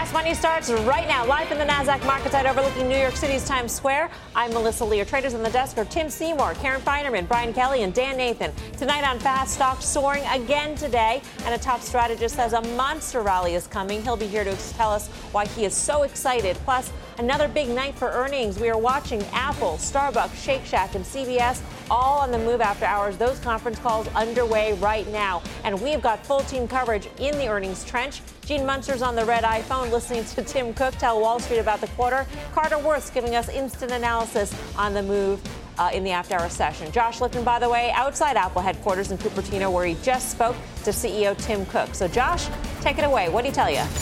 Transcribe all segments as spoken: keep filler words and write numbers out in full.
Fast Money starts right now, live from the NASDAQ market site overlooking New York City's Times Square. I'm Melissa Lee. Your traders on the desk are Tim Seymour, Karen Feinerman, Brian Kelly, and Dan Nathan. Tonight on Fast, stocks soaring again today, and a top strategist says a monster rally is coming. He'll be here to tell us why he is so excited. Plus, another big night for earnings. We are watching Apple, Starbucks, Shake Shack, and C B S all on the move after hours. Those conference calls underway right now. And we've got full team coverage in the earnings trench. Gene Munster's on the red iPhone listening to Tim Cook tell Wall Street about the quarter. Carter Worth's giving us instant analysis on the move uh, in the after-hour session. Josh Lipton, by the way, outside Apple headquarters in Cupertino, where he just spoke to C E O Tim Cook. So, Josh, take it away. What did he tell you?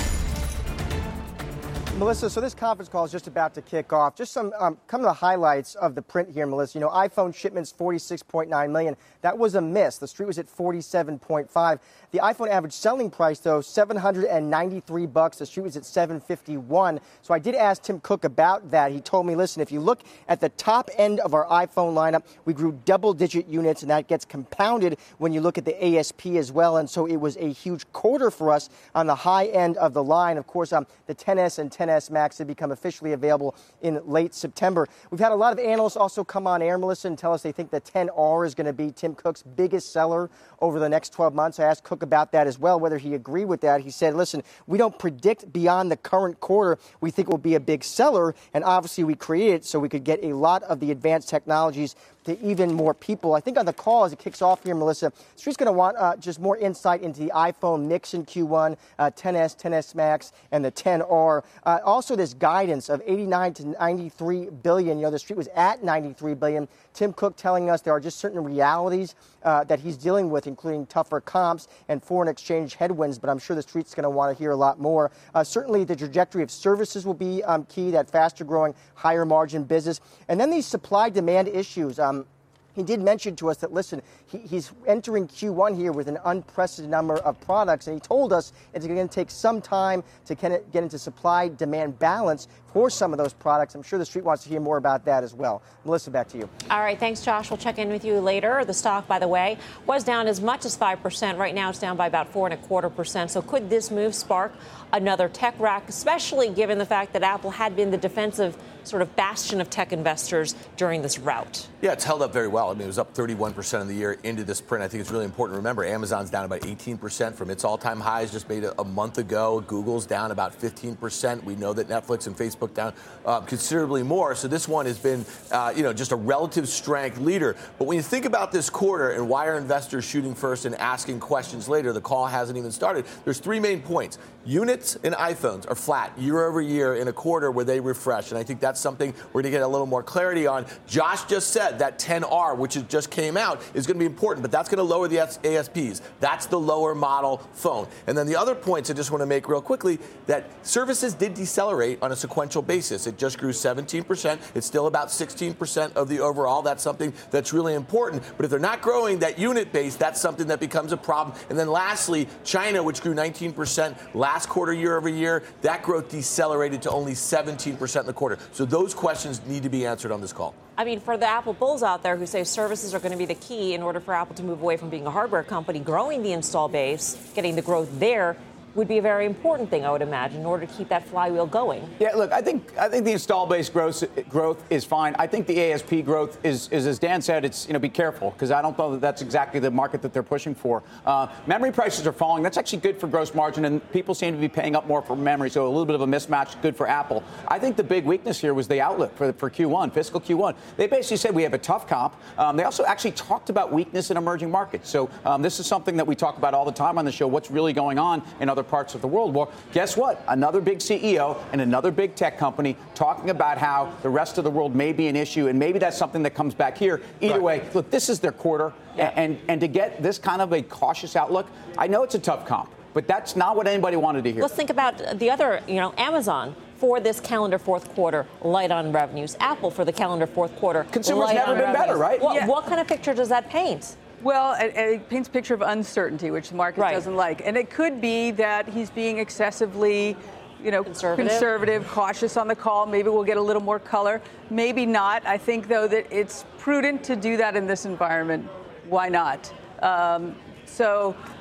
Melissa, so this conference call is just about to kick off. Just some um, come to the highlights of the print here, Melissa. You know, iPhone shipments forty-six point nine million. That was a miss. The street was at forty-seven point five. The iPhone average selling price, though, seven hundred ninety-three bucks. The street was at seven fifty-one. So I did ask Tim Cook about that. He told me, listen, if you look at the top end of our iPhone lineup, we grew double-digit units, and that gets compounded when you look at the A S P as well. And so it was a huge quarter for us on the high end of the line. Of course, um, the ten S and ten S Max have become officially available in late September. We've had a lot of analysts also come on air, Melissa, and tell us they think the ten R is going to be Tim Cook's biggest seller over the next twelve months. I asked Cook about that as well, whether he agreed with that. He said, listen, we don't predict beyond the current quarter. We think it will be a big seller, and obviously we created it so we could get a lot of the advanced technologies to even more people. I think on the call as it kicks off here, Melissa, Street's going to want uh, just more insight into the iPhone mix in Q one, uh, ten S, ten S Max, and the ten R. Uh, also, this guidance of eighty-nine to ninety-three billion. You know, the Street was at ninety-three billion. Tim Cook telling us there are just certain realities uh, that he's dealing with, including tougher comps and foreign exchange headwinds. But I'm sure the Street's going to want to hear a lot more. Uh, certainly, the trajectory of services will be um, key. That faster growing, higher margin business, and then these supply demand issues. Um, He did mention to us that, listen, he, he's entering Q one here with an unprecedented number of products, and he told us it's going to take some time to get into supply-demand balance for some of those products. I'm sure the Street wants to hear more about that as well. Melissa, back to you. All right, thanks, Josh. We'll check in with you later. The stock, by the way, was down as much as five percent. Right now it's down by about four and a quarter percent. So could this move spark another tech rack, especially given the fact that Apple had been the defensive sort of bastion of tech investors during this rout? Yeah, it's held up very well. I mean, it was up thirty-one percent of the year into this print. I think it's really important to remember Amazon's down about eighteen percent from its all-time highs just made a, a month ago. Google's down about fifteen percent. We know that Netflix and Facebook down uh, considerably more. So this one has been, uh, you know, just a relative strength leader. But when you think about this quarter and why are investors shooting first and asking questions later, the call hasn't even started. There's three main points. Units and iPhones are flat year over year in a quarter where they refresh. And I think that's something we're going to get a little more clarity on. Josh just said that ten R, which is just came out, is going to be important, but that's going to lower the A S Ps. That's the lower model phone. And then the other points I just want to make real quickly, that services did decelerate on a sequential basis. It just grew seventeen percent. It's still about sixteen percent of the overall. That's something that's really important. But if they're not growing that unit base, that's something that becomes a problem. And then lastly, China, which grew nineteen percent last quarter year over year, that growth decelerated to only seventeen percent in the quarter. So those questions need to be answered on this call. I mean, for the Apple bulls out there who say services are going to be the key in order for Apple to move away from being a hardware company, growing the install base, getting the growth there would be a very important thing, I would imagine, in order to keep that flywheel going. Yeah, look, I think I think the install base growth growth is fine. I think the A S P growth is, is as Dan said, it's, you know, be careful, because I don't know that that's exactly the market that they're pushing for. Uh, memory prices are falling. That's actually good for gross margin, and people seem to be paying up more for memory, so a little bit of a mismatch, good for Apple. I think the big weakness here was the outlook for, for Q one, fiscal Q one. They basically said we have a tough comp. Um, they also actually talked about weakness in emerging markets. So um, this is something that we talk about all the time on the show, what's really going on in other parts of the world. Well, guess what? Another big C E O and another big tech company talking about how the rest of the world may be an issue, and maybe that's something that comes back here. Either right. way, look, this is their quarter, yeah. and, and to get this kind of a cautious outlook, I know it's a tough comp, but that's not what anybody wanted to hear. Let's think about the other, you know, Amazon for this calendar fourth quarter, light on revenues. Apple for the calendar fourth quarter, consumers never been revenues. better, right? What, yeah. what kind of picture does that paint? Well, it, it paints a picture of uncertainty, which the market right. doesn't like. And it could be that he's being excessively, you know, conservative. conservative, cautious on the call. Maybe we'll get a little more color. Maybe not. I think, though, that it's prudent to do that in this environment. Why not? Um, so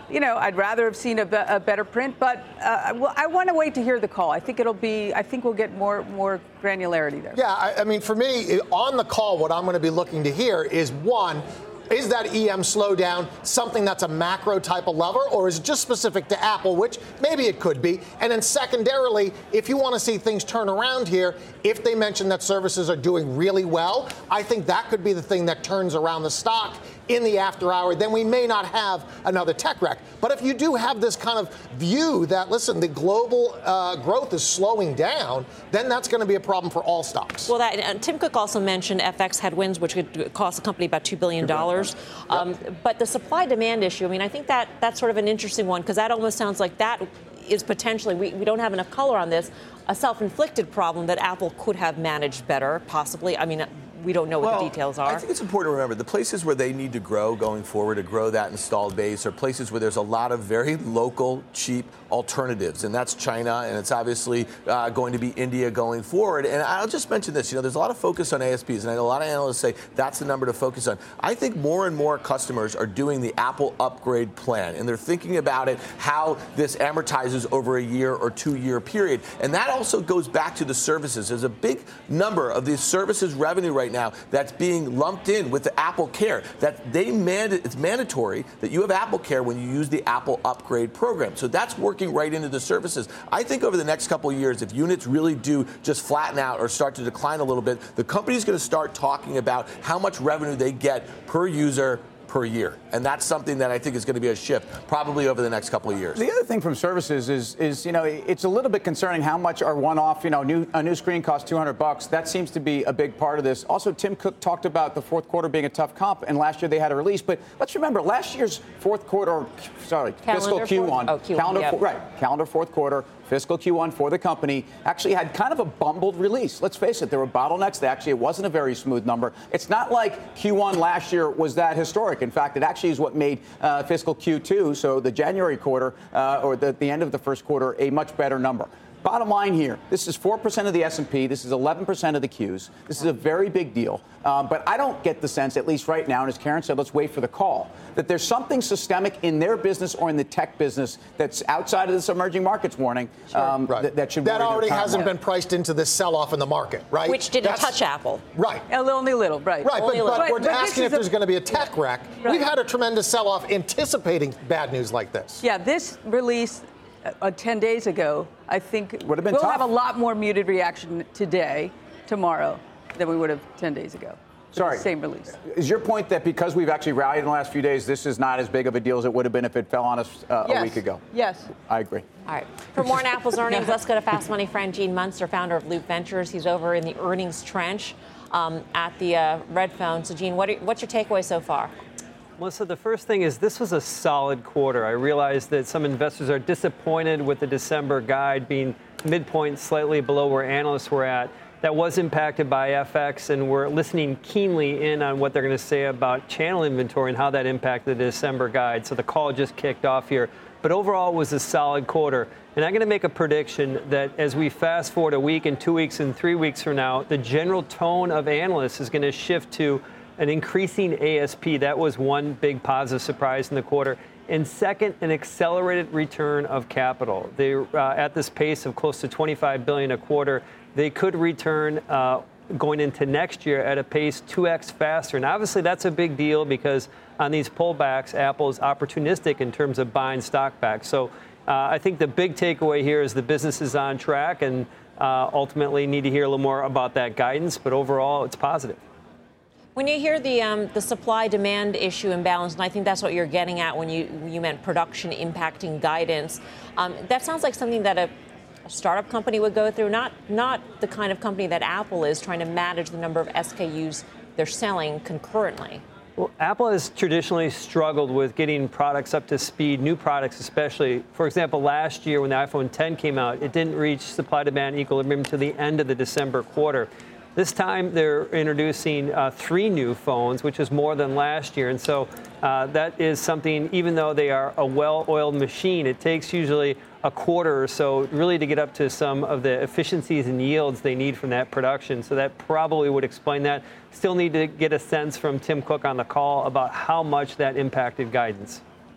you know, I'd rather have seen a, be- a better print, but uh, well, I want to wait to hear the call. I think it'll be, I think we'll get more more granularity there. Yeah, I, I mean, for me, on the call, what I'm going to be looking to hear is, one, is that E M slowdown something that's a macro type of lever, or is it just specific to Apple, which maybe it could be? And then secondarily, if you want to see things turn around here, if they mention that services are doing really well, I think that could be the thing that turns around the stock in the after hour. Then we may not have another tech wreck. But if you do have this kind of view that, listen, the global uh, growth is slowing down, then that's going to be a problem for all stocks. Well, that, and Tim Cook also mentioned F X headwinds, which could cost the company about two billion dollars. Um, yep. But the supply-demand issue, I mean, I think that that's sort of an interesting one, because that almost sounds like that is potentially, we, we don't have enough color on this, a self-inflicted problem that Apple could have managed better, possibly. I mean, we don't know what well, the details are. I think it's important to remember the places where they need to grow going forward, to grow that installed base, are places where there's a lot of very local, cheap alternatives. And that's China, and it's obviously uh, going to be India going forward. And I'll just mention this. You know, there's a lot of focus on A S Ps, and I know a lot of analysts say that's the number to focus on. I think more and more customers are doing the Apple upgrade plan, and they're thinking about it, how this amortizes over a year or two-year period. And that also goes back to the services. There's a big number of these services revenue right now that's being lumped in with the Apple Care. That they mand- it's mandatory that you have Apple Care when you use the Apple upgrade program. So that's working right into the services. I think over the next couple of years, if units really do just flatten out or start to decline a little bit, the company's going to start talking about how much revenue they get per user per year. And that's something that I think is going to be a shift probably over the next couple of years. The other thing from services is, is you know, it's a little bit concerning how much are one-off, you know, new, a new screen costs two hundred bucks. That seems to be a big part of this. Also, Tim Cook talked about the fourth quarter being a tough comp, and last year they had a release. But let's remember, last year's fourth quarter, or, sorry, calendar fiscal Q one, oh, Q one calendar, yep. for, right, calendar fourth quarter, fiscal Q one for the company actually had kind of a bumbled release. Let's face it, there were bottlenecks. Actually, it wasn't a very smooth number. It's not like Q one last year was that historic. In fact, it actually is what made uh, fiscal Q two, so the January quarter uh, or the, the end of the first quarter, a much better number. Bottom line here, this is four percent of the S and P. This is eleven percent of the Qs. This is a very big deal. Um, but I don't get the sense, at least right now, and as Karen said, let's wait for the call, that there's something systemic in their business or in the tech business that's outside of this emerging markets warning sure. um, right. th- that should That already hasn't more. been priced into this sell-off in the market, right? Which didn't That's, touch Apple. Right. Only a little, right. Right, but, Only but but, we're but asking if a, there's going to be a tech wreck. Right. We've had a tremendous sell-off anticipating bad news like this. Yeah, this release uh, ten days ago, I think would have been we'll tough. have a lot more muted reaction today, tomorrow, than we would have ten days ago. Sorry. Same release. Is your point that because we've actually rallied in the last few days, this is not as big of a deal as it would have been if it fell on us uh, yes. a week ago? Yes. I agree. All right. For more on Apple's earnings, let's go to Fast Money friend Gene Munster, founder of Loop Ventures. He's over in the earnings trench um, at the uh, Red Phone. So, Gene, what are, what's your takeaway so far? Melissa, the first thing is this was a solid quarter. I realize that some investors are disappointed with the December guide being midpoint slightly below where analysts were at. That was impacted by F X, and we're listening keenly in on what they're going to say about channel inventory and how that impacted the December guide. So the call just kicked off here. But overall, it was a solid quarter. And I'm going to make a prediction that as we fast forward a week and two weeks and three weeks from now, the general tone of analysts is going to shift to an increasing A S P. That was one big positive surprise in the quarter. And second, an accelerated return of capital. They're uh, at this pace of close to twenty-five billion dollars a quarter. They could return uh, going into next year at a pace two x faster. And obviously that's a big deal because on these pullbacks, Apple is opportunistic in terms of buying stock back. So uh, I think the big takeaway here is the business is on track, and uh, ultimately need to hear a little more about that guidance. But overall, it's positive. When you hear the um, the supply-demand issue imbalance, and I think that's what you're getting at when you you meant production impacting guidance, um, that sounds like something that a, a startup company would go through, not not the kind of company that Apple is, trying to manage the number of S K Us they're selling concurrently. Well, Apple has traditionally struggled with getting products up to speed, new products especially. For example, last year when the iPhone ten came out, it didn't reach supply-demand equilibrium to the end of the December quarter. This time, they're introducing uh, three new phones, which is more than last year. And so uh, that is something, even though they are a well-oiled machine, it takes usually a quarter or so really to get up to some of the efficiencies and yields they need from that production. So that probably would explain that. Still need to get a sense from Tim Cook on the call about how much that impacted guidance.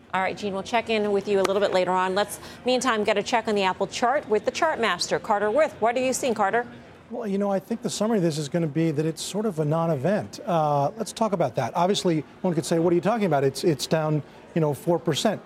All right, Gene, we'll check in with you a little bit later on. Let's, meantime, get a check on the Apple chart with the chart master, Carter Worth. What are you seeing, Carter? Well, you know, I think the summary of this is going to be that it's sort of a non-event. Uh, let's talk about that. Obviously, one could say, what are you talking about? It's it's down, you know, four percent.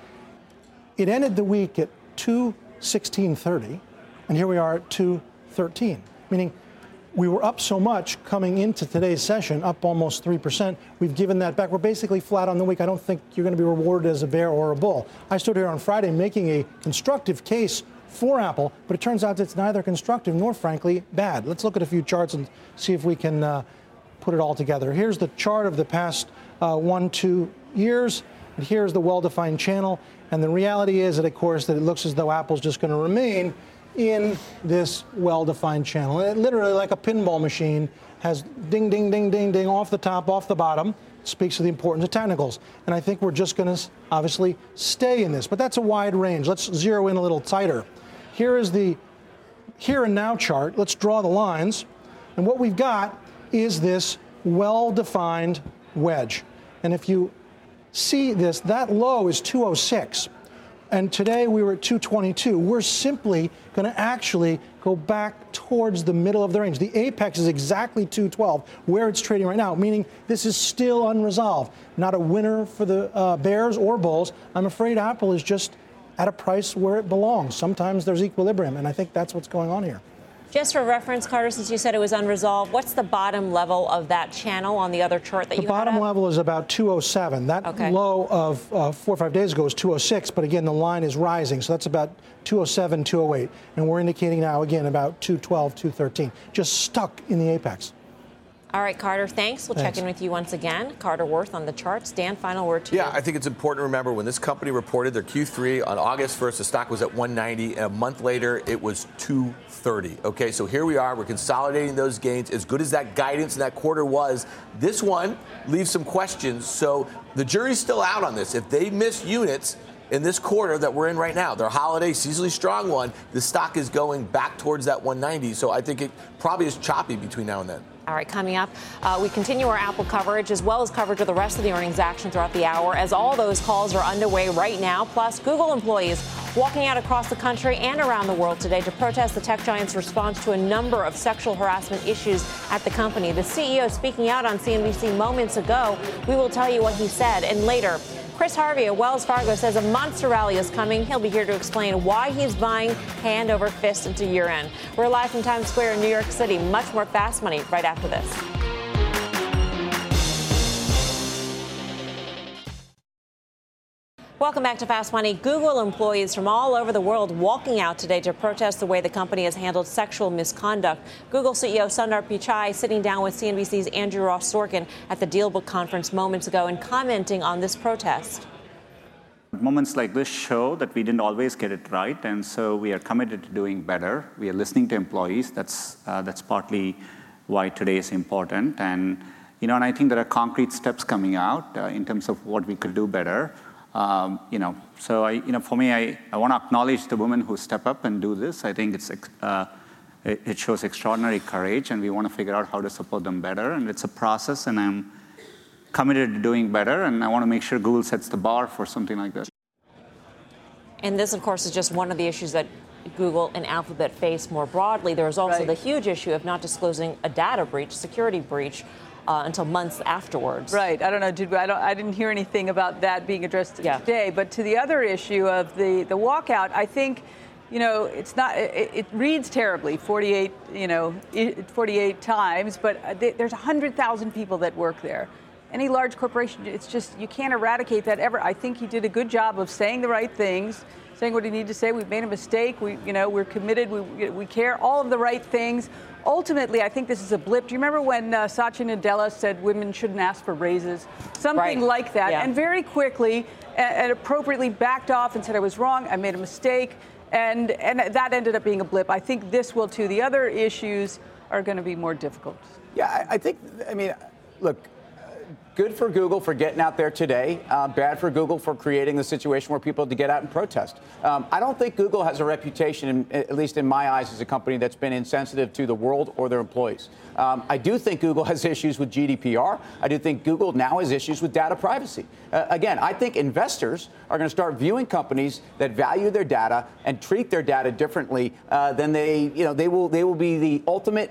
It ended the week at two sixteen thirty, and here we are at two thirteen, meaning we were up so much coming into today's session, up almost three percent. We've given that back. We're basically flat on the week. I don't think you're going to be rewarded as a bear or a bull. I stood here on Friday making a constructive case for Apple, but it turns out it's neither constructive nor, frankly, bad. Let's look at a few charts and see if we can uh, put it all together. Here's the chart of the past uh, one, two years, and here's the well-defined channel. And the reality is that, of course, that it looks as though Apple's just going to remain in this well-defined channel. It literally, like a pinball machine, has ding, ding, ding, ding, ding, off the top, off the bottom. Speaks to the importance of technicals. And I think we're just going to obviously stay in this. But that's a wide range. Let's zero in a little tighter. Here is the here and now chart. Let's draw the lines. And what we've got is this well-defined wedge. And if you see this, that low is two oh six. And today we were at two twenty-two. We're simply going to actually go back towards the middle of the range. The apex is exactly two twelve, where it's trading right now, meaning this is still unresolved. Not a winner for the uh, bears or bulls. I'm afraid Apple is just at a price where it belongs. Sometimes there's equilibrium, and I think that's what's going on here. Just for reference, Carter, since you said it was unresolved, what's the bottom level of that channel on the other chart that the you The bottom had level is about two oh seven. That okay. low of uh, four or five days ago was two oh six, but again, the line is rising. So that's about two oh seven, two oh eight. And we're indicating now, again, about two twelve, two thirteen. Just stuck in the apex. All right, Carter, thanks. We'll thanks. check in with you once again. Carter Worth on the charts. Dan, final word to yeah, you. Yeah, I think it's important to remember when this company reported their Q three on August first, the stock was at one ninety, and a month later it was two thirty. Okay, so here we are. We're consolidating those gains. As good as that guidance in that quarter was, this one leaves some questions. So the jury's still out on this. If they miss units in this quarter that we're in right now, their holiday, seasonally strong one, the stock is going back towards that one ninety. So I think it probably is choppy between now and then. All right, coming up, uh, we continue our Apple coverage as well as coverage of the rest of the earnings action throughout the hour as all those calls are underway right now. Plus, Google employees walking out across the country and around the world today to protest the tech giant's response to a number of sexual harassment issues at the company. The C E O speaking out on C N B C moments ago. We will tell you what he said. And later, Chris Harvey of Wells Fargo says a monster rally is coming. He'll be here to explain why he's buying hand over fist into year end. We're live from Times Square in New York City. Much more Fast Money right after this. Welcome back to Fast Money. Google employees from all over the world walking out today to protest the way the company has handled sexual misconduct. Google C E O Sundar Pichai sitting down with C N B C's Andrew Ross Sorkin at the DealBook conference moments ago and commenting on this protest. Moments like this show that we didn't always get it right, and so we are committed to doing better. We are listening to employees. That's uh, that's partly why today is important. And you know, and I think there are concrete steps coming out uh, in terms of what we could do better. Um, you know, so I, you know, for me, I, I want to acknowledge the women who step up and do this. I think it's uh, it, it shows extraordinary courage, and we want to figure out how to support them better. And it's a process, and I'm committed to doing better, and I want to make sure Google sets the bar for something like this. And this, of course, is just one of the issues that Google and Alphabet face more broadly. There's also right. the huge issue of not disclosing a data breach, security breach, Uh, until months afterwards. Right. I don't know. Did I, don't, I didn't hear anything about that being addressed yeah. today. But to the other issue of the, the walkout, I think, you know, it's not. It, it reads terribly, forty-eight, you know, forty-eight times. But there's one hundred thousand people that work there. Any large corporation, it's just you can't eradicate that ever. I think he did a good job of saying the right things, saying what he needed to say. We've made a mistake. We, you know, we're committed. We, we care. All of the right things. Ultimately, I think this is a blip. Do you remember when uh, Satya Nadella said women shouldn't ask for raises? Something right. like that. Yeah. And very quickly and, and appropriately backed off and said, I was wrong. I made a mistake. And, and that ended up being a blip. I think this will, too. The other issues are going to be more difficult. Yeah, I, I think, I mean, look, good for Google for getting out there today. Uh, bad for Google for creating the situation where people have to get out and protest. Um, I don't think Google has a reputation, in, at least in my eyes, as a company that's been insensitive to the world or their employees. Um, I do think Google has issues with G D P R. I do think Google now has issues with data privacy. Uh, again, I think investors are going to start viewing companies that value their data and treat their data differently uh, than they, you know, they will. They will be the ultimate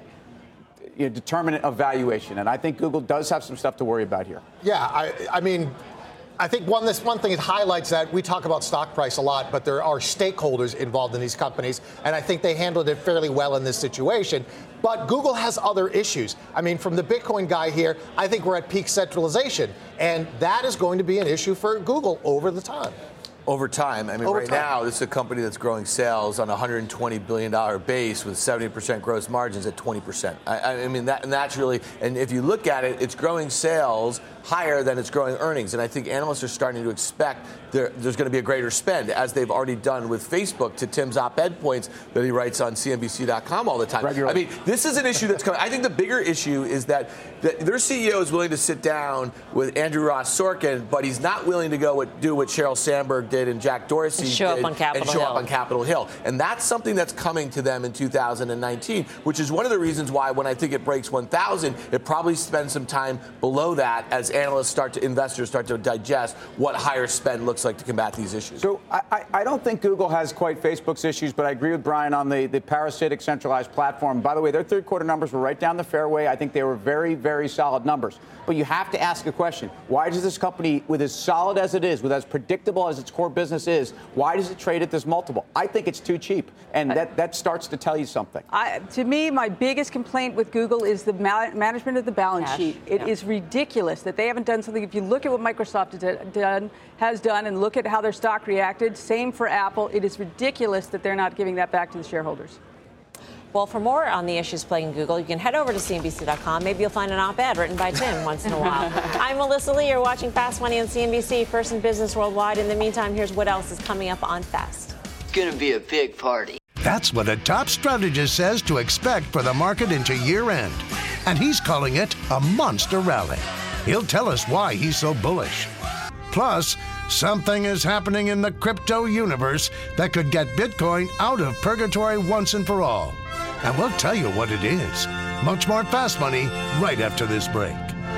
You know, determinant of valuation. And I think Google does have some stuff to worry about here. Yeah, I, I mean, I think one this one thing it highlights that we talk about stock price a lot, but there are stakeholders involved in these companies, and I think they handled it fairly well in this situation. But Google has other issues. I mean, from the Bitcoin guy here, I think we're at peak centralization, and that is going to be an issue for Google over the time. Over time. I mean, Over right time. now, this is a company that's growing sales on a one hundred twenty billion dollars base with seventy percent gross margins at twenty percent. I, I mean, that, and that's really, and if you look at it, it's growing sales higher than it's growing earnings. And I think analysts are starting to expect there, there's going to be a greater spend, as they've already done with Facebook, to Tim's op-ed points that he writes on C N B C dot com all the time. Regularly. I mean, this is an issue that's coming. I think the bigger issue is that, that their C E O is willing to sit down with Andrew Ross Sorkin, but he's not willing to go with, do what Sheryl Sandberg did and Jack Dorsey And show did up on Capitol and show Hill. up on Capitol Hill. And that's something that's coming to them in two thousand nineteen, which is one of the reasons why when I think it breaks one thousand, it probably spends some time below that as analysts start to, investors start to digest what higher spend looks like to combat these issues. So I, I, I don't think Google has quite Facebook's issues, but I agree with Brian on the, the parasitic centralized platform. By the way, their third quarter numbers were right down the fairway. I think they were very, very solid numbers. But you have to ask a question. Why does this company, with as solid as it is, with as predictable as its core business is, why does it trade at this multiple? I think it's too cheap. And that, that starts to tell you something. I, to me, my biggest complaint with Google is the ma- management of the balance Cash. sheet. It Yeah. is ridiculous that they haven't done something. If you look at what Microsoft has done, has done and look at how their stock reacted, same for Apple, it is ridiculous that they're not giving that back to the shareholders. Well, for more on the issues plaguing Google, you can head over to C N B C dot com. Maybe you'll find an op-ed written by Tim once in a while. I'm Melissa Lee. You're watching Fast Money on C N B C, First in Business Worldwide. In the meantime, here's what else is coming up on Fast. It's going to be a big party. That's what a top strategist says to expect for the market into year end. And he's calling it a monster rally. He'll tell us why he's so bullish. Plus, something is happening in the crypto universe that could get Bitcoin out of purgatory once and for all. And we'll tell you what it is. Much more Fast Money right after this break.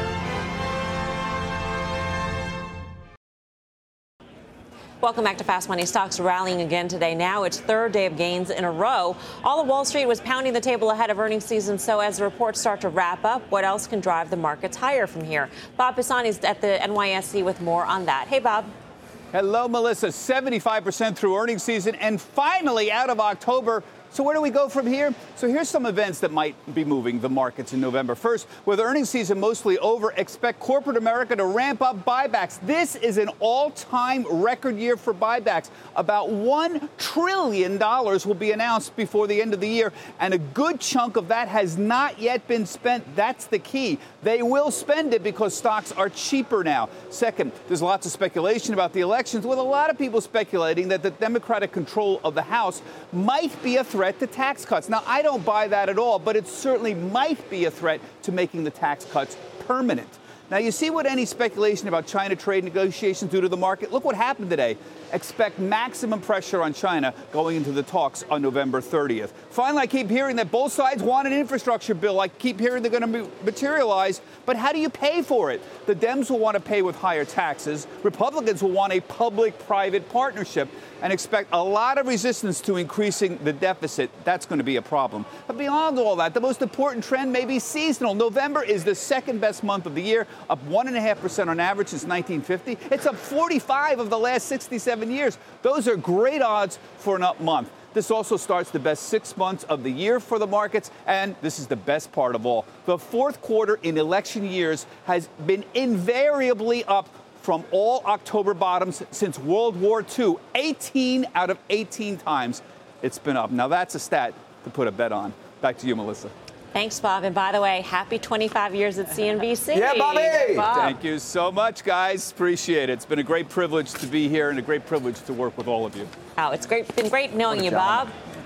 Welcome back to Fast Money. Stocks rallying again today. Now it's third day of gains in a row. All of Wall Street was pounding the table ahead of earnings season. So as the reports start to wrap up, what else can drive the markets higher from here? Bob Pisani is at the N Y S E with more on that. Hey, Bob. Hello, Melissa. seventy-five percent through earnings season and finally out of October. So where do we go from here? So here's some events that might be moving the markets in November. First, with earnings season mostly over, expect corporate America to ramp up buybacks. This is an all-time record year for buybacks. About one trillion dollars will be announced before the end of the year, and a good chunk of that has not yet been spent. That's the key. They will spend it because stocks are cheaper now. Second, there's lots of speculation about the elections, with a lot of people speculating that the Democratic control of the House might be a threat to tax cuts. Now, I don't buy that at all, but it certainly might be a threat to making the tax cuts permanent. Now, you see what any speculation about China trade negotiations do to the market? Look what happened today. Expect maximum pressure on China going into the talks on November thirtieth. Finally, I keep hearing that both sides want an infrastructure bill. I keep hearing they're going to materialize. But how do you pay for it? The Dems will want to pay with higher taxes. Republicans will want a public-private partnership and expect a lot of resistance to increasing the deficit. That's going to be a problem. But beyond all that, the most important trend may be seasonal. November is the second best month of the year, up one point five percent on average since nineteen fifty. It's up forty-five of the last sixty-seven years. Those are great odds for an up month. This also starts the best six months of the year for the markets, and this is the best part of all. The fourth quarter in election years has been invariably up from all October bottoms since World War Two. eighteen out of eighteen times it's been up. Now that's a stat to put a bet on. Back to you, Melissa. Thanks, Bob. And by the way, happy twenty-five years at C N B C. Yeah, Bobby! Bob. Thank you so much, guys. Appreciate it. It's been a great privilege to be here and a great privilege to work with all of you. Oh, it's great. Been great knowing you, Bob.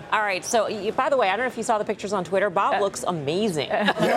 All right. So, you, by the way, I don't know if you saw the pictures on Twitter. Bob uh, looks amazing. He's like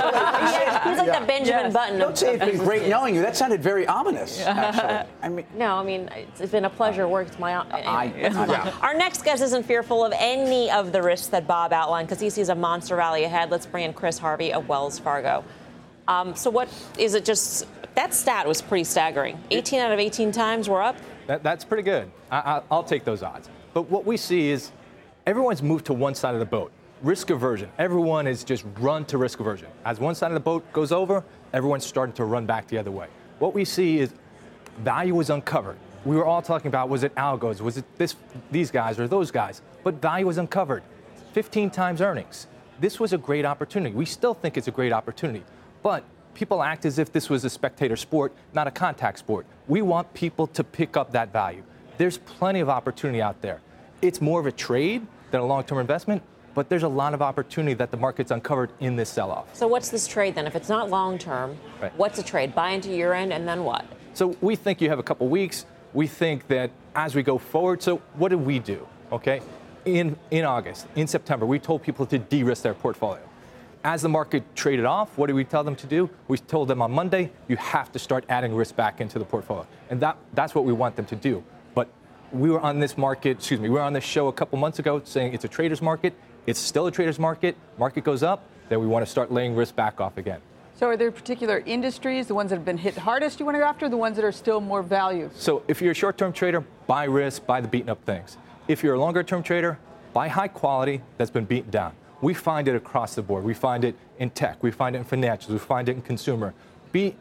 yeah. the Benjamin yes. Button. Don't say it's been great knowing you. That sounded very ominous, actually. I mean, no, I mean, it's, it's been a pleasure working with my. Anyway, I, yeah. Our next guest isn't fearful of any of the risks that Bob outlined because he sees a monster rally ahead. Let's bring in Chris Harvey of Wells Fargo. Um, so, what is it? Just that stat was pretty staggering. eighteen out of eighteen times we're up. That, that's pretty good. I, I, I'll take those odds. But what we see is everyone's moved to one side of the boat. Risk aversion. Everyone is just run to risk aversion. As one side of the boat goes over, everyone's starting to run back the other way. What we see is value is uncovered. We were all talking about, was it algos? Was it this, these guys or those guys? But value was uncovered. fifteen times earnings. This was a great opportunity. We still think it's a great opportunity. But people act as if this was a spectator sport, not a contact sport. We want people to pick up that value. There's plenty of opportunity out there. It's more of a trade than a long-term investment, but there's a lot of opportunity that the market's uncovered in this sell-off. So what's this trade then? If it's not long-term, right. What's a trade? Buy into year-end and then what? So we think you have a couple weeks. We think that as we go forward, so what did we do, okay? In, in August, in September, we told people to de-risk their portfolio. As the market traded off, what did we tell them to do? We told them on Monday, you have to start adding risk back into the portfolio. And that, that's what we want them to do. But we were on this market, excuse me, we were on this show a couple months ago saying it's a trader's market. It's still a trader's market. Market goes up, then we want to start laying risk back off again. So are there particular industries, the ones that have been hit hardest you want to go after, the ones that are still more value? So if you're a short-term trader, buy risk, buy the beaten up things. If you're a longer-term trader, buy high quality that's been beaten down. We find it across the board. We find it in tech. We find it in financials. We find it in consumer. Be,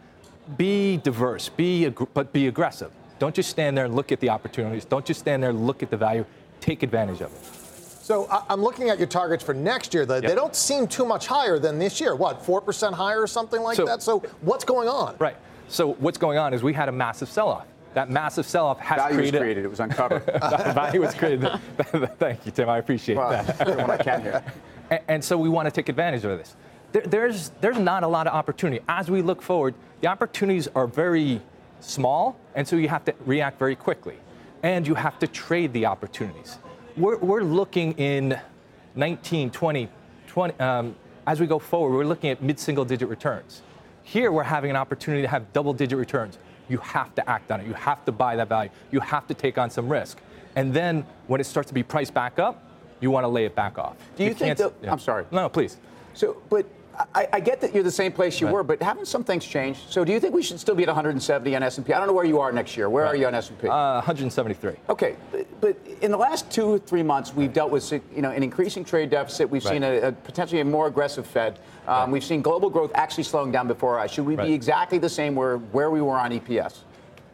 be diverse, be but be aggressive. Don't just stand there and look at the opportunities. Don't just stand there and look at the value. Take advantage of it. So I'm looking at your targets for next year. They, yep. they don't seem too much higher than this year. What, four percent higher or something like so, that? So what's going on? Right. So what's going on is we had a massive sell-off. That massive sell-off has value created. was created. It was uncovered. Value was created. Thank you, Tim. I appreciate well, that. When I can here. And, and so we want to take advantage of this. There, there's there's not a lot of opportunity. As we look forward, the opportunities are very small, and so you have to react very quickly. And you have to trade the opportunities. We're, we're looking in nineteen, twenty, twenty, um, as we go forward, we're looking at mid-single digit returns. Here, we're having an opportunity to have double-digit returns. You have to act on it. You have to buy that value. You have to take on some risk. And then when it starts to be priced back up, you want to lay it back off. Do you, you think that, yeah. I'm sorry. No, please. So, but I, I get that you're the same place you right. were, but haven't some things changed? So do you think we should still be at one hundred seventy on S and P? I don't know where you are next year. Where right. are you on S and P? Uh, one hundred seventy-three. Okay, but in the last two or three months, we've dealt with you know an increasing trade deficit. We've right. seen a, a potentially a more aggressive Fed. Um, right. We've seen global growth actually slowing down before our eyes. Should we right. be exactly the same where where we were on E P S?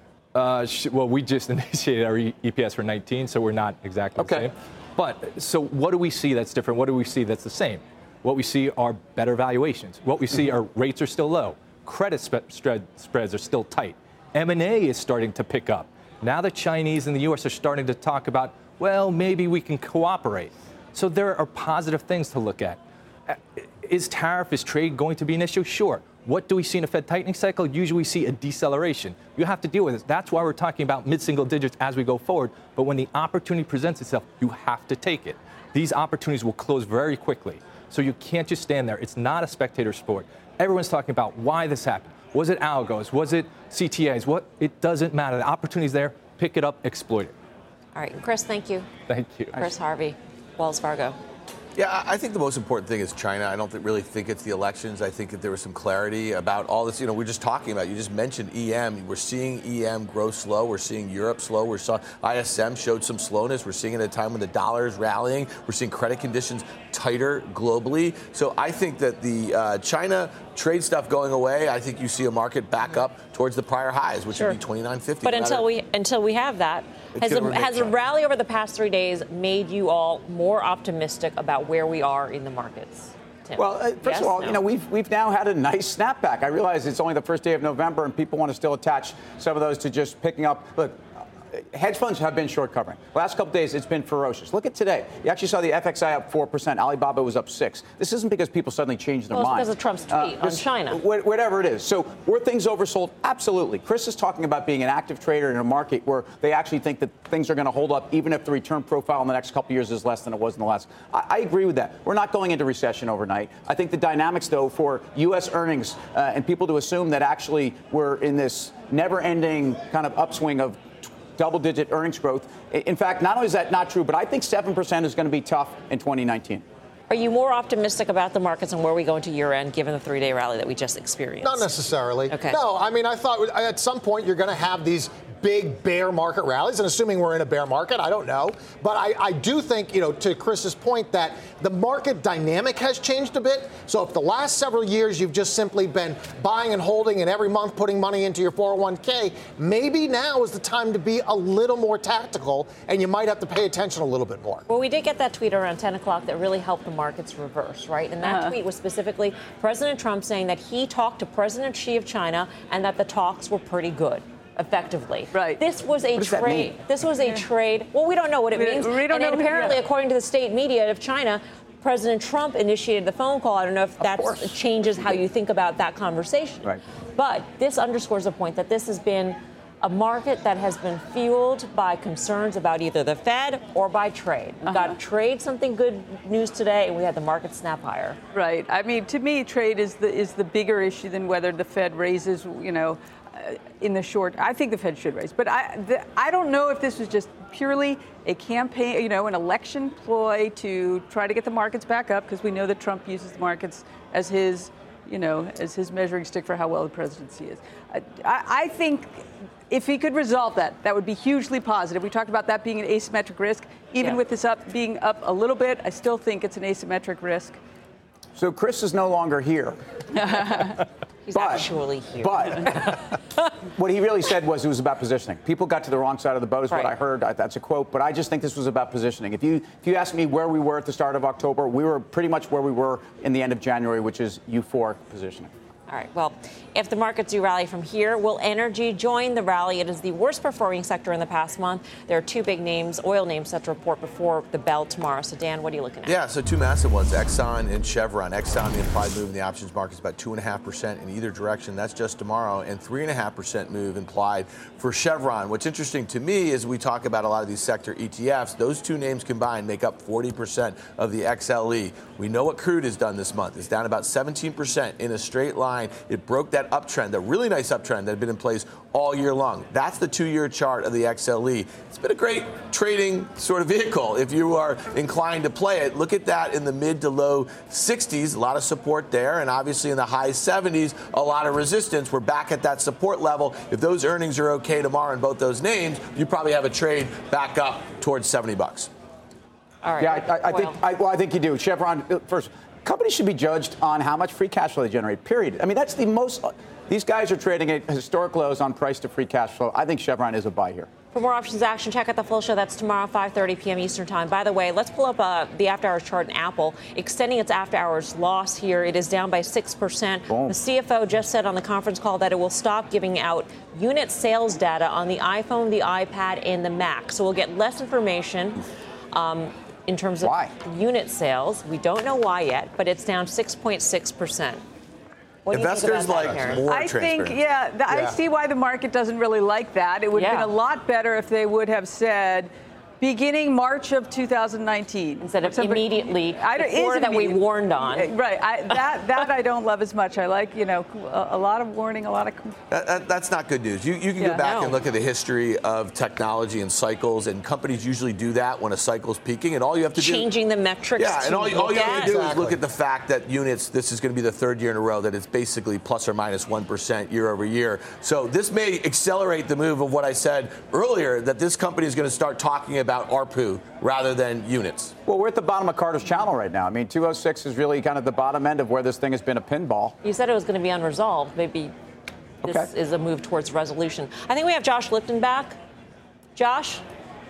Uh, sh- well, we just initiated our e- EPS for nineteen, so we're not exactly okay. the same. But so what do we see that's different? What do we see that's the same? What we see are better valuations. What we see are rates are still low. Credit sp- spread, spreads are still tight. M and A is starting to pick up. Now the Chinese and the U S are starting to talk about, well, maybe we can cooperate. So there are positive things to look at. Is tariff, is trade going to be an issue? Sure. What do we see in a Fed tightening cycle? Usually we see a deceleration. You have to deal with it. That's why we're talking about mid-single digits as we go forward. But when the opportunity presents itself, you have to take it. These opportunities will close very quickly. So you can't just stand there. It's not a spectator sport. Everyone's talking about why this happened. Was it algos? Was it C T As? What? It doesn't matter. The opportunity's there. Pick it up, exploit it. All right, Chris, thank you. Thank you. Chris Harvey, Wells Fargo. Yeah, I think the most important thing is China. I don't th- really think it's the elections. I think that there was some clarity about all this. You know, we're just talking about, you just mentioned E M. We're seeing E M grow slow. We're seeing Europe slow. We're saw I S M showed some slowness. We're seeing it at a time when the dollar is rallying. We're seeing credit conditions tighter globally. So I think that the uh, China trade stuff going away, I think you see a market back up towards the prior highs, which sure. would be twenty-nine fifty. But until we until we have that, has a, has a rally over the past three days made you all more optimistic about where we are in the markets? Tim? Well, uh, first yes? of all, no? you know, we've we've now had a nice snapback. I realize it's only the first day of November, and people want to still attach some of those to just picking up. Look, hedge funds have been short covering. Last couple days, it's been ferocious. Look at today. You actually saw the F X I up four percent. Alibaba was up six. This isn't because people suddenly changed their well, minds. It's because of Trump's tweet uh, on China. Whatever it is. So were things oversold? Absolutely. Chris is talking about being an active trader in a market where they actually think that things are going to hold up even if the return profile in the next couple of years is less than it was in the last. I, I agree with that. We're not going into recession overnight. I think the dynamics, though, for U S earnings uh, and people to assume that actually we're in this never-ending kind of upswing of double-digit earnings growth. In fact, not only is that not true, but I think seven percent is going to be tough in twenty nineteen. Are you more optimistic about the markets and where we go into year-end, given the three-day rally that we just experienced? Not necessarily. Okay. No, I mean, I thought at some point you're going to have these big bear market rallies, and assuming we're in a bear market, I don't know. But I, I do think, you know, to Chris's point, that the market dynamic has changed a bit. So if the last several years you've just simply been buying and holding and every month putting money into your four oh one k, maybe now is the time to be a little more tactical, and you might have to pay attention a little bit more. Well, we did get that tweet around ten o'clock that really helped the markets reverse, right? And that uh-huh. tweet was specifically President Trump saying that he talked to President Xi of China and that the talks were pretty good. Effectively. Right. This was a what does that trade. mean? This was a trade. Well, we don't know what it we, means. We don't and know. apparently, Yeah. according to the state media of China, President Trump initiated the phone call. I don't know if that changes how you think about that conversation. Right. But this underscores the point that this has been a market that has been fueled by concerns about either the Fed or by trade. We uh-huh. got trade, something good news today, and we had the market snap higher. Right. I mean, to me, trade is the is the bigger issue than whether the Fed raises, you know, uh, in the short. I think the Fed should raise, but I the, I don't know if this was just purely a campaign, you know, an election ploy to try to get the markets back up, because we know that Trump uses the markets as his, you know, as his measuring stick for how well the presidency is. I, I, I think. If he could resolve that, that would be hugely positive. We talked about that being an asymmetric risk. Even yeah. with this up being up a little bit, I still think it's an asymmetric risk. So Chris is no longer here. He's but, actually here. But what he really said was it was about positioning. People got to the wrong side of the boat is right. what I heard. That's a quote. But I just think this was about positioning. If you if you ask me where we were at the start of October, we were pretty much where we were in the end of January, which is euphoric positioning. All right. Well, if the markets do rally from here, will energy join the rally? It is the worst performing sector in the past month. There are two big names, oil names, set to report before the bell tomorrow. So, Dan, what are you looking at? Yeah, so two massive ones, Exxon and Chevron. Exxon, the implied move in the options market is about two point five percent in either direction. That's just tomorrow. And three point five percent move implied for Chevron. What's interesting to me is we talk about a lot of these sector E T Fs. Those two names combined make up forty percent of the X L E. We know what crude has done this month. It's down about seventeen percent in a straight line. It broke that uptrend, a really nice uptrend that had been in place all year long. That's the two-year chart of the X L E. It's been a great trading sort of vehicle if you are inclined to play it. Look at that in the mid to low sixties, a lot of support there, and obviously in the high seventies, a lot of resistance. We're back at that support level. If those earnings are okay tomorrow in both those names, you probably have a trade back up towards seventy bucks. All right. Yeah, I, I well. think. I, well, I think you do. Chevron first. Companies should be judged on how much free cash flow they generate, period. I mean, that's the most. These guys are trading at historic lows on price to free cash flow. I think Chevron is a buy here. For more options action, check out the full show. That's tomorrow, five thirty p.m. Eastern time. By the way, let's pull up uh, the after-hours chart in Apple, extending its after-hours loss here. It is down by six percent. Boom. The C F O just said on the conference call that it will stop giving out unit sales data on the iPhone, the iPad, and the Mac. So we'll get less information. Um, In terms of why? unit sales, we don't know why yet, but it's down six point six percent. What do Investors you think about like that, Karen? more I think, transparency. yeah, the, Yeah. I see why the market doesn't really like that. It would have Yeah. been a lot better if they would have said, beginning March of two thousand nineteen. Instead of Somebody- immediately, I don't- before is that we immediate. warned on. Right. I, that that I don't love as much. I like, you know, a, a lot of warning, a lot of. That, that, that's not good news. You, you can Yeah. go back No. and look at the history of technology and cycles, and companies usually do that when a cycle's peaking, and all you have to do... Changing the metrics. Yeah, and to all, you- all you look have at. to do is Exactly. look at the fact that units, this is going to be the third year in a row that it's basically plus or minus one percent year over year. So this may accelerate the move of what I said earlier, that this company is going to start talking about A R P U rather than units. Well, we're at the bottom of Carter's channel right now. I mean, two oh six is really kind of the bottom end of where this thing has been a pinball. You said it was going to be unresolved. Maybe this Okay. is a move towards resolution. I think we have Josh Lipton back. Josh?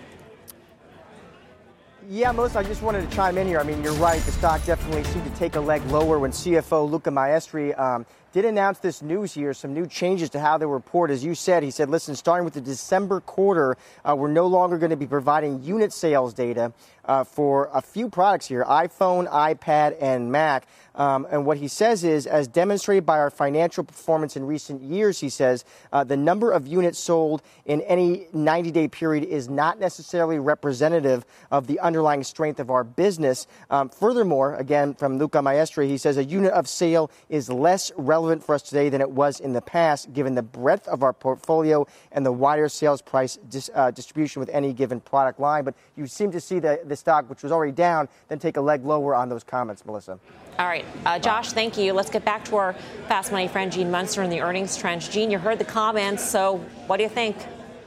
Yeah, Melissa, I just wanted to chime in here. I mean, you're right. The stock definitely seemed to take a leg lower when C F O Luca Maestri um, did did announce this news here, some new changes to how they report. As you said, he said, listen, starting with the December quarter, uh, we're no longer going to be providing unit sales data uh, for a few products here, iPhone, iPad, and Mac. Um, and what he says is, as demonstrated by our financial performance in recent years, he says, uh, the number of units sold in any ninety-day period is not necessarily representative of the underlying strength of our business. Um, furthermore, again, from Luca Maestri, he says a unit of sale is less relevant for us today than it was in the past, given the breadth of our portfolio and the wider sales price dis, uh, distribution with any given product line. But you seem to see the, the stock, which was already down, then take a leg lower on those comments, Melissa. All right. Uh, Josh, thank you. Let's get back to our Fast Money friend, Gene Munster, in the earnings trench. Gene, you heard the comments, so what do you think?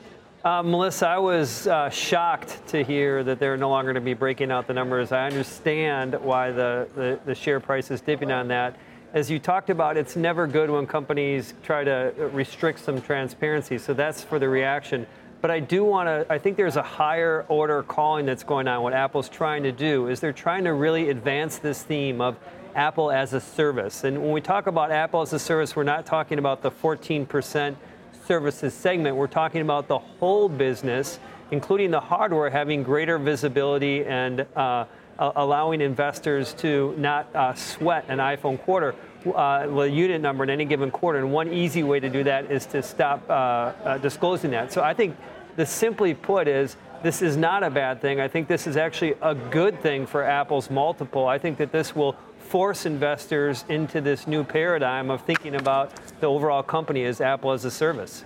Uh, Melissa, I was uh, shocked to hear that they're no longer going to be breaking out the numbers. I understand why the, the, the share price is dipping on that. As you talked about, it's never good when companies try to restrict some transparency, so that's for the reaction. But I do want to, I think there's a higher order calling that's going on. What Apple's trying to do is they're trying to really advance this theme of Apple as a service. And when we talk about Apple as a service, we're not talking about the fourteen percent services segment. We're talking about the whole business, including the hardware, having greater visibility and uh, allowing investors to not uh, sweat an iPhone quarter, uh, the unit number in any given quarter. And one easy way to do that is to stop uh, uh, disclosing that. So I think the simply put is this is not a bad thing. I think this is actually a good thing for Apple's multiple. I think that this will force investors into this new paradigm of thinking about the overall company as Apple as a service.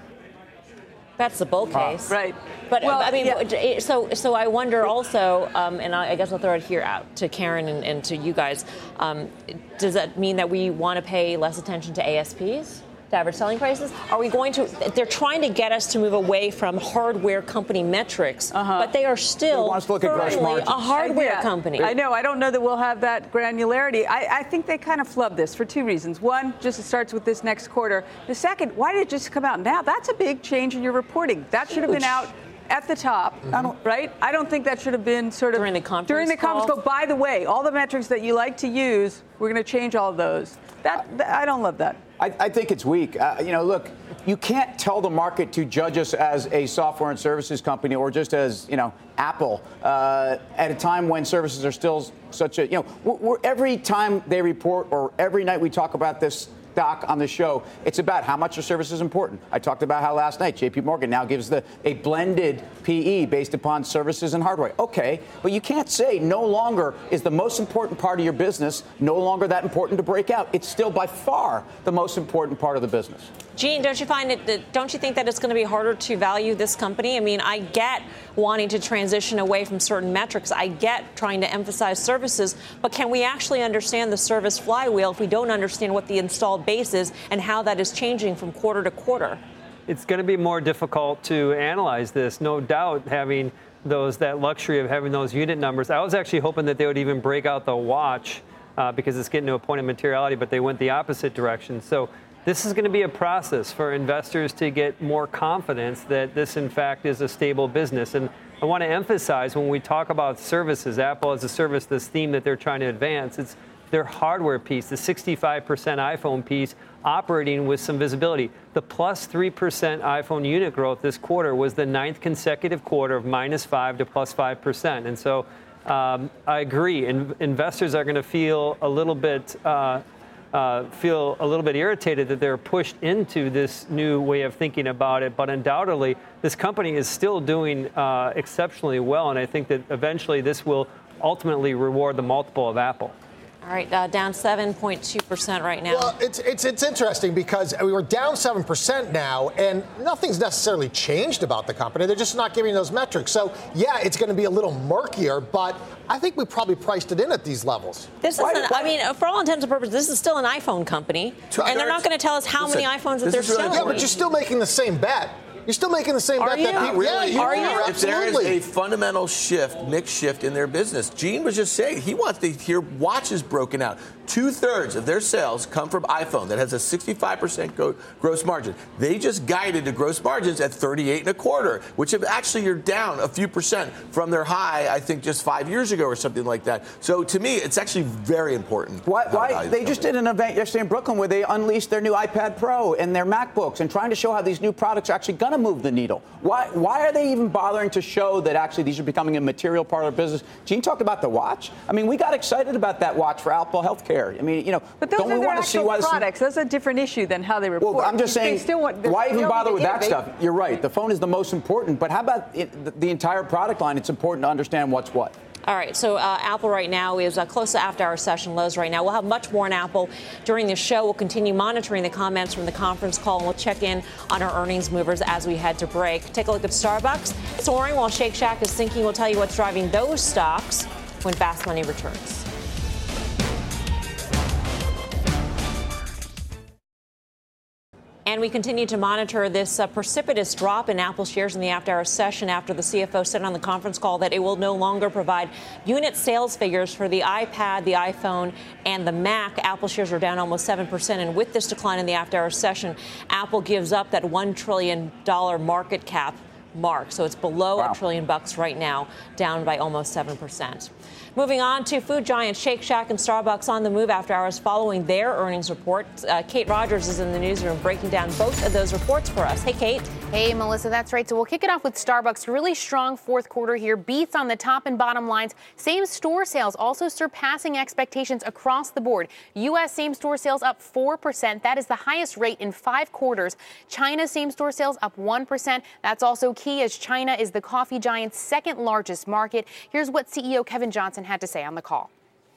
That's the bull case. Uh, right. But, well, I mean, yeah. so so I wonder also, um, and I guess I'll throw it here out to Karen and, and to you guys, um, does that mean that we want to pay less attention to A S Ps? Average selling prices? Are we going to, they're trying to get us to move away from hardware company metrics, uh-huh. but they are still firmly a hardware yeah. company. I know. I don't know that we'll have that granularity. I, I think they kind of flubbed this for two reasons. One, just it starts with this next quarter. The second, why did it just come out now? That's a big change in your reporting. That should have been out at the top, mm-hmm. right? I don't think that should have been sort of during the conference during the call. conference call. By the way, all the metrics that you like to use, we're going to change all of those. That, that I don't love that. I, I think it's weak. Uh, you know, look, you can't tell the market to judge us as a software and services company or just as, you know, Apple uh, at a time when services are still such a, you know, we're, we're, every time they report or every night we talk about this stock on the show, it's about how much the service is important. I talked about how last night J P Morgan now gives the a blended P E based upon services and hardware. Okay, but you can't say no longer is the most important part of your business no longer that important to break out. It's still by far the most important part of the business. Gene, don't you find it, don't you think that it's going to be harder to value this company? I mean, I get wanting to transition away from certain metrics. I get trying to emphasize services, but can we actually understand the service flywheel if we don't understand what the installed base is and how that is changing from quarter to quarter? It's going to be more difficult to analyze this, no doubt, having those that luxury of having those unit numbers. I was actually hoping that they would even break out the watch uh, because it's getting to a point of materiality, but they went the opposite direction. So this is going to be a process for investors to get more confidence that this, in fact, is a stable business. And I want to emphasize when we talk about services, Apple as a service, this theme that they're trying to advance, it's their hardware piece, the sixty-five percent iPhone piece, operating with some visibility. The plus three percent iPhone unit growth this quarter was the ninth consecutive quarter of minus five to plus five percent. And so um, I agree. In- investors are going to feel a little bit uh, Uh, feel a little bit irritated that they're pushed into this new way of thinking about it. But undoubtedly, this company is still doing uh, exceptionally well. And I think that eventually this will ultimately reward the multiple of Apple. All right, uh, down seven point two percent right now. Well, it's, it's, it's interesting because we were down seven percent now, and nothing's necessarily changed about the company. They're just not giving those metrics. So, yeah, it's going to be a little murkier, but I think we probably priced it in at these levels. This is, an, I mean, for all intents and purposes, this is still an iPhone company, and they're not going to tell us how Listen, many iPhones that they're really selling. Yeah, but you're still making the same bet. You're still making the same Are bet you? that people. Really, Yeah, you are are. If there is Absolutely. a fundamental shift, mix shift in their business, Gene was just saying he wants to hear watches broken out. Two-thirds of their sales come from iPhone that has a sixty-five percent go- gross margin. They just guided to gross margins at thirty-eight and a quarter, which have actually are down a few percent from their high, I think, just five years ago or something like that. So to me, it's actually very important. Why? why they just did an event yesterday in Brooklyn where they unleashed their new iPad Pro and their MacBooks and trying to show how these new products are actually going to move the needle. Why? Why are they even bothering to show that actually these are becoming a material part of their business? Gene talked about the watch. I mean, we got excited about that watch for Apple Healthcare. I mean, you know, but those don't are we their want to see actual why products. That's a different issue than how they report. Well, I'm just They saying, still want, why even bother with that innovate. stuff? You're right. The phone is the most important. But how about it, the, the entire product line? It's important to understand what's what. All right, so uh, Apple right now is uh, close to after-hour session lows right now. We'll have much more on Apple during the show. We'll continue monitoring the comments from the conference call, and we'll check in on our earnings movers as we head to break. Take a look at Starbucks soaring while Shake Shack is sinking. We'll tell you what's driving those stocks when Fast Money returns. And we continue to monitor this uh, precipitous drop in Apple shares in the after-hour session after the C F O said on the conference call that it will no longer provide unit sales figures for the iPad, the iPhone, and the Mac. Apple shares are down almost seven percent. And with this decline in the after-hour session, Apple gives up that one trillion dollars market cap mark. So it's below wow. a trillion bucks right now, down by almost seven percent. Moving on to food giants Shake Shack and Starbucks on the move after hours following their earnings report. Uh, Kate Rogers is in the newsroom breaking down both of those reports for us. Hey, Kate. Hey, Melissa, that's right. So we'll kick it off with Starbucks. Really strong fourth quarter here. Beats on the top and bottom lines. Same store sales also surpassing expectations across the board. U S same store sales up four percent. That is the highest rate in five quarters. China same store sales up one percent. That's also key as China is the coffee giant's second largest market. Here's what C E O Kevin Johnson had to say on the call.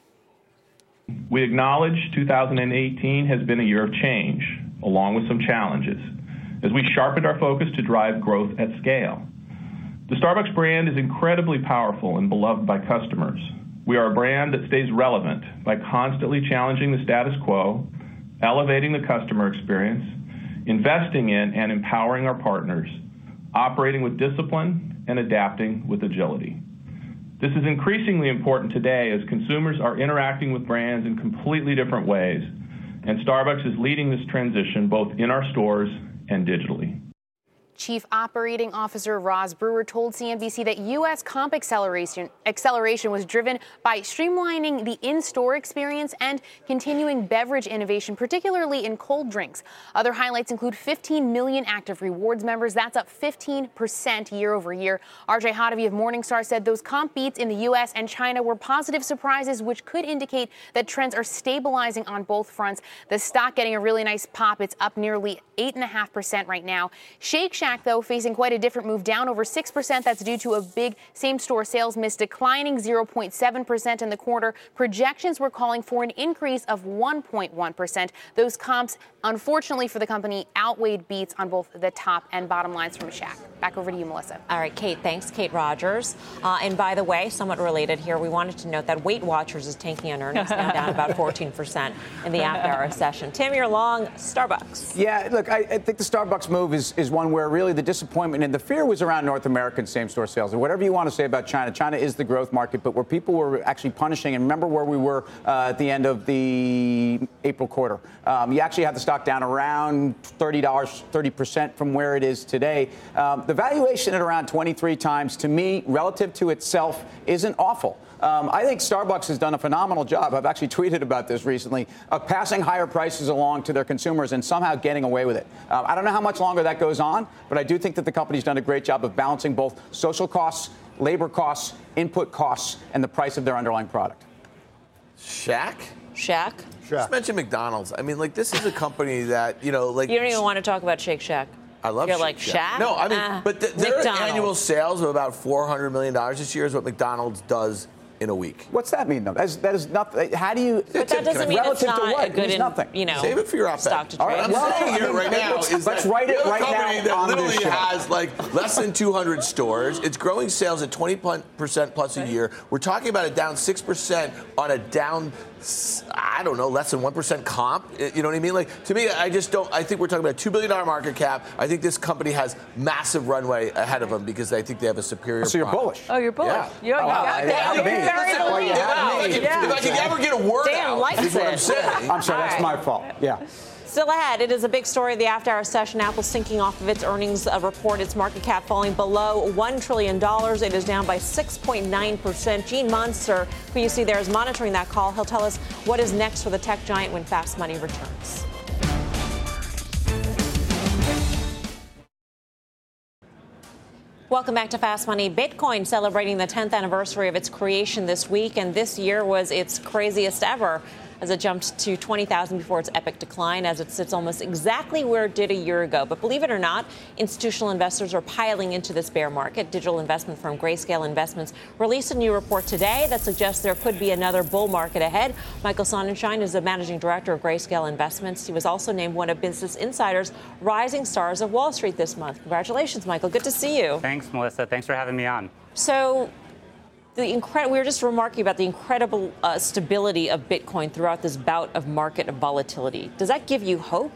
We acknowledge two thousand eighteen has been a year of change, along with some challenges, as we sharpened our focus to drive growth at scale. The Starbucks brand is incredibly powerful and beloved by customers. We are a brand that stays relevant by constantly challenging the status quo, elevating the customer experience, investing in and empowering our partners, operating with discipline, and adapting with agility. This is increasingly important today as consumers are interacting with brands in completely different ways, and Starbucks is leading this transition both in our stores and digitally. Chief Operating Officer Roz Brewer told C N B C that U S comp acceleration acceleration was driven by streamlining the in-store experience and continuing beverage innovation, particularly in cold drinks. Other highlights include fifteen million active rewards members. That's up fifteen percent year over year. R J Hottovy of Morningstar said those comp beats in the U S and China were positive surprises, which could indicate that trends are stabilizing on both fronts. The stock getting a really nice pop. It's up nearly eight point five percent right now. Shake Shack, though, facing quite a different move, down over six percent. That's due to a big same-store sales miss, declining zero point seven percent in the quarter. Projections were calling for an increase of one point one percent. Those comps, unfortunately for the company, outweighed beats on both the top and bottom lines from Shack. Back over to you, Melissa. All right, Kate, thanks. Kate Rogers. Uh, and by the way, somewhat related here, we wanted to note that Weight Watchers is tanking on earnings, now down about fourteen percent in the after-hour session. Tim, you're long Starbucks. Yeah, look, I, I think the Starbucks move is, is one where really the disappointment and the fear was around North American same-store sales. And whatever you want to say about China, China is the growth market, but where people were actually punishing, and remember where we were uh, at the end of the April quarter. Um, you actually had the stock down around thirty dollars, thirty percent from where it is today. Um, the valuation at around twenty-three times, to me, relative to itself, isn't awful. Um, I think Starbucks has done a phenomenal job. I've actually tweeted about this recently, of passing higher prices along to their consumers and somehow getting away with it. Um, I don't know how much longer that goes on, but I do think that the company's done a great job of balancing both social costs, labor costs, input costs, and the price of their underlying product. Shack? Shack? Just mention McDonald's. I mean, like, this is a company that, you know, like... You don't even want to talk about Shake Shack. I love You're Shake like, Shack. Shack? No, I mean, uh, but the, their McDonald's. annual sales of about four hundred million dollars this year is what McDonald's does in a week. What's that mean, though? That is, that is nothing. How do you... But that doesn't mean it's not a good, in, nothing. you know, Save it for your op-ed. stock to trade. All right, I'm well, saying here I mean, right now let's, is let's that write it right company now that on literally this show. has like less than two hundred stores. It's growing sales at twenty percent plus a year. We're talking about it down six percent on a down, I don't know, less than one percent comp. You know what I mean? Like, to me, I just don't, I think we're talking about a two billion dollars market cap. I think this company has massive runway ahead of them because I think they have a superior So you're product. bullish. Oh, you're bullish. Yeah. You, you Oh, got I- that. I- I mean, very the lead. If, Yeah. if I could ever get a word Dan out, likes is what I'm it. saying. I'm sorry, that's All my right. fault. Yeah. Still ahead, it is a big story of the after-hour session. Apple sinking off of its earnings uh, report, its market cap falling below one trillion dollars. It is down by six point nine percent. Gene Munster, who you see there, is monitoring that call. He'll tell us what is next for the tech giant when Fast Money returns. Welcome back to Fast Money. Bitcoin celebrating the tenth anniversary of its creation this week, and this year was its craziest ever, as it jumped to twenty thousand before its epic decline, as it sits almost exactly where it did a year ago. But believe it or not, institutional investors are piling into this bear market. Digital investment firm Grayscale Investments released a new report today that suggests there could be another bull market ahead. Michael Sonnenschein is the managing director of Grayscale Investments. He was also named one of Business Insider's rising stars of Wall Street this month. Congratulations, Michael. Good to see you. Thanks, Melissa. Thanks for having me on. So, The incredible, we were just remarking about the incredible uh, stability of Bitcoin throughout this bout of market volatility. Does that give you hope?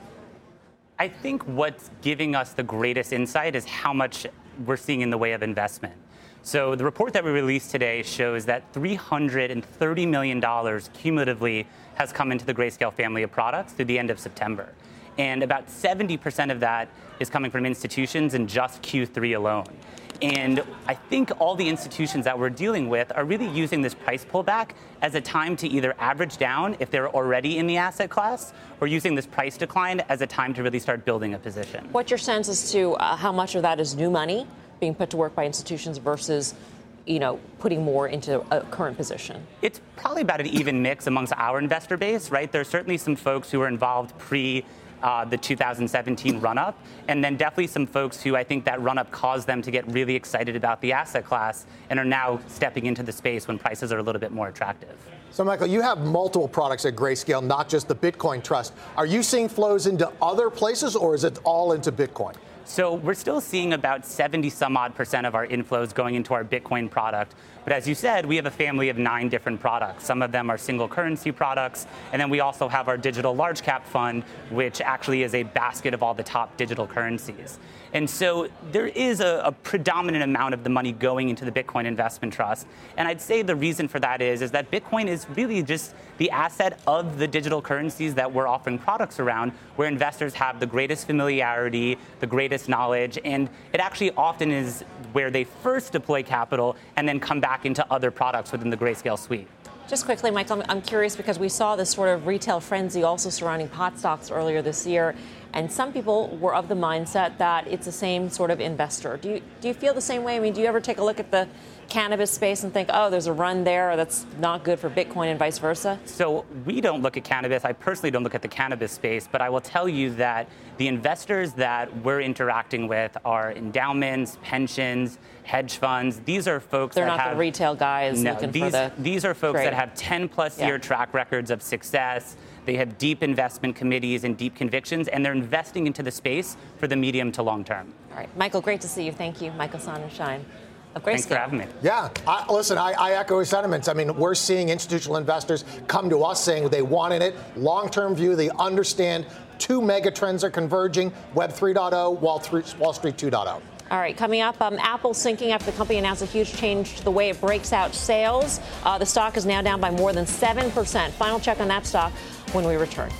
I think what's giving us the greatest insight is how much we're seeing in the way of investment. So the report that we released today shows that three hundred thirty million dollars cumulatively has come into the Grayscale family of products through the end of September. And about seventy percent of that is coming from institutions in just Q three alone. And I think all the institutions that we're dealing with are really using this price pullback as a time to either average down if they're already in the asset class, or using this price decline as a time to really start building a position. What's your sense as to uh, how much of that is new money being put to work by institutions versus, you know, putting more into a current position? It's probably about an even mix amongst our investor base, right? There's certainly some folks who were involved pre Uh, the two thousand seventeen run-up, and then definitely some folks who I think that run-up caused them to get really excited about the asset class and are now stepping into the space when prices are a little bit more attractive. So, Michael, you have multiple products at Grayscale, not just the Bitcoin Trust. Are you seeing flows into other places, or is it all into Bitcoin? So we're still seeing about seventy some odd percent of our inflows going into our Bitcoin product. But as you said, we have a family of nine different products. Some of them are single currency products. And then we also have our digital large cap fund, which actually is a basket of all the top digital currencies. And so there is a, a predominant amount of the money going into the Bitcoin investment trust. And I'd say the reason for that is, is that Bitcoin is really just the asset of the digital currencies that we're offering products around, where investors have the greatest familiarity, the greatest knowledge, and it actually often is where they first deploy capital and then come back into other products within the Grayscale suite. Just quickly, Michael, I'm curious because we saw this sort of retail frenzy also surrounding pot stocks earlier this year, and some people were of the mindset that it's the same sort of investor. Do you do you feel the same way? I mean, do you ever take a look at the cannabis space and think, oh, there's a run there that's not good for Bitcoin and vice versa? So we don't look at cannabis. I personally don't look at the cannabis space, but I will tell you that the investors that we're interacting with are endowments, pensions, hedge funds. These are folks They're that not have, the retail guys no, looking these, for the These are folks trade. that have ten plus Yeah. year track records of success. They have deep investment committees and deep convictions, and they're investing into the space for the medium to long term. All right, Michael, great to see you. Thank you, Michael Sonnenschein of Grayscale. Thanks for having me. Yeah, I, listen, I, I echo his sentiments. I mean, we're seeing institutional investors come to us saying they want in it, long-term view, they understand two mega trends are converging, Web three point oh, Wall Street two point oh. All right, coming up, um, Apple sinking after the company announced a huge change to the way it breaks out sales. Uh, the stock is now down by more than seven percent. Final check on that stock when we return.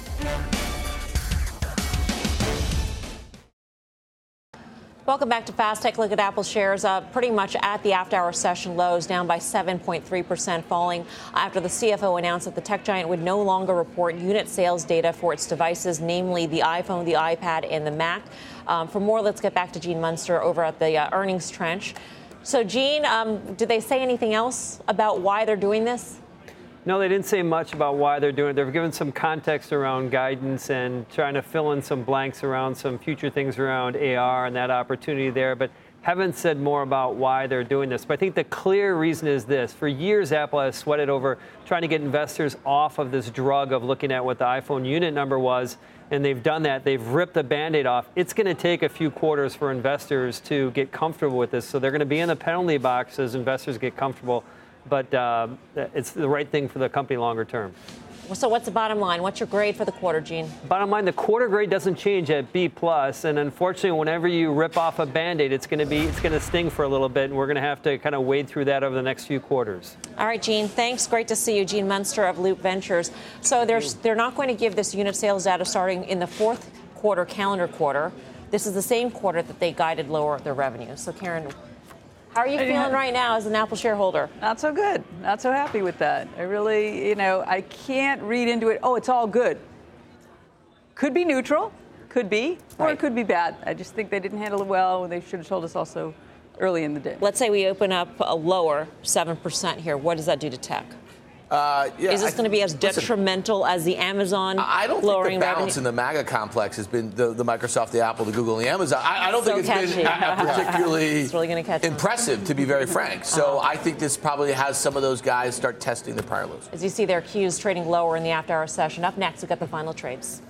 Welcome back to Fast. Take a look at Apple shares, uh, pretty much at the after-hour session lows, down by seven point three percent, falling after the C F O announced that the tech giant would no longer report unit sales data for its devices, namely the iPhone, the iPad, and the Mac. Um, for more, let's get back to Gene Munster over at the uh, earnings trench. So, Gene, um, did they say anything else about why they're doing this? No, they didn't say much about why they're doing it. They've given some context around guidance and trying to fill in some blanks around some future things around A R and that opportunity there, but haven't said more about why they're doing this. But I think the clear reason is this. For years, Apple has sweated over trying to get investors off of this drug of looking at what the iPhone unit number was, and they've done that. They've ripped the Band-Aid off. It's going to take a few quarters for investors to get comfortable with this, so they're going to be in the penalty box as investors get comfortable but uh, it's the right thing for the company longer term. So what's the bottom line? What's your grade for the quarter, Gene? Bottom line, the quarter grade doesn't change at B plus, and unfortunately, whenever you rip off a Band-Aid, it's going to be it's going to sting for a little bit, and we're going to have to kind of wade through that over the next few quarters. All right, Gene. Thanks. Great to see you, Gene Munster of Loop Ventures. So there's they're not going to give this unit sales data starting in the fourth quarter, calendar quarter. This is the same quarter that they guided lower their revenue. So Karen, how are you feeling right now as an Apple shareholder? Not so good. Not so happy with that. I really, you know, I can't read into it. Oh, it's all good. Could be neutral, could be, or Right. it could be bad. I just think they didn't handle it well. They should have told us also early in the day. Let's say we open up a lower seven percent here. What does that do to tech? Uh, yeah, Is this I- going to be as listen, detrimental as the Amazon I don't lowering think the balance revenue? in the MAGA complex has been the, the Microsoft, the Apple, the Google, and the Amazon. I, I don't So think it's been catchy. uh, particularly It's really gonna catch on. impressive, to be very frank. So Uh-huh. I think this probably has some of those guys start testing the prior lows. As you see, their Qs trading lower in the after-hour session. Up next, we've got the final trades.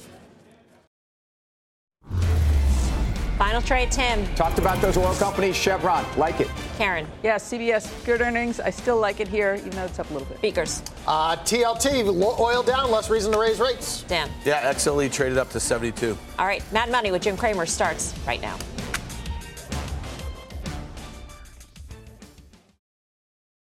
Final trade, Tim. Talked about those oil companies. Chevron, like it. Karen. Yeah, C B S, good earnings. I still like it here, even though it's up a little bit. Speakers. Uh, T L T, lo- oil down, less reason to raise rates. Dan. Yeah, X L E traded up to seventy-two. All right, Mad Money with Jim Cramer starts right now.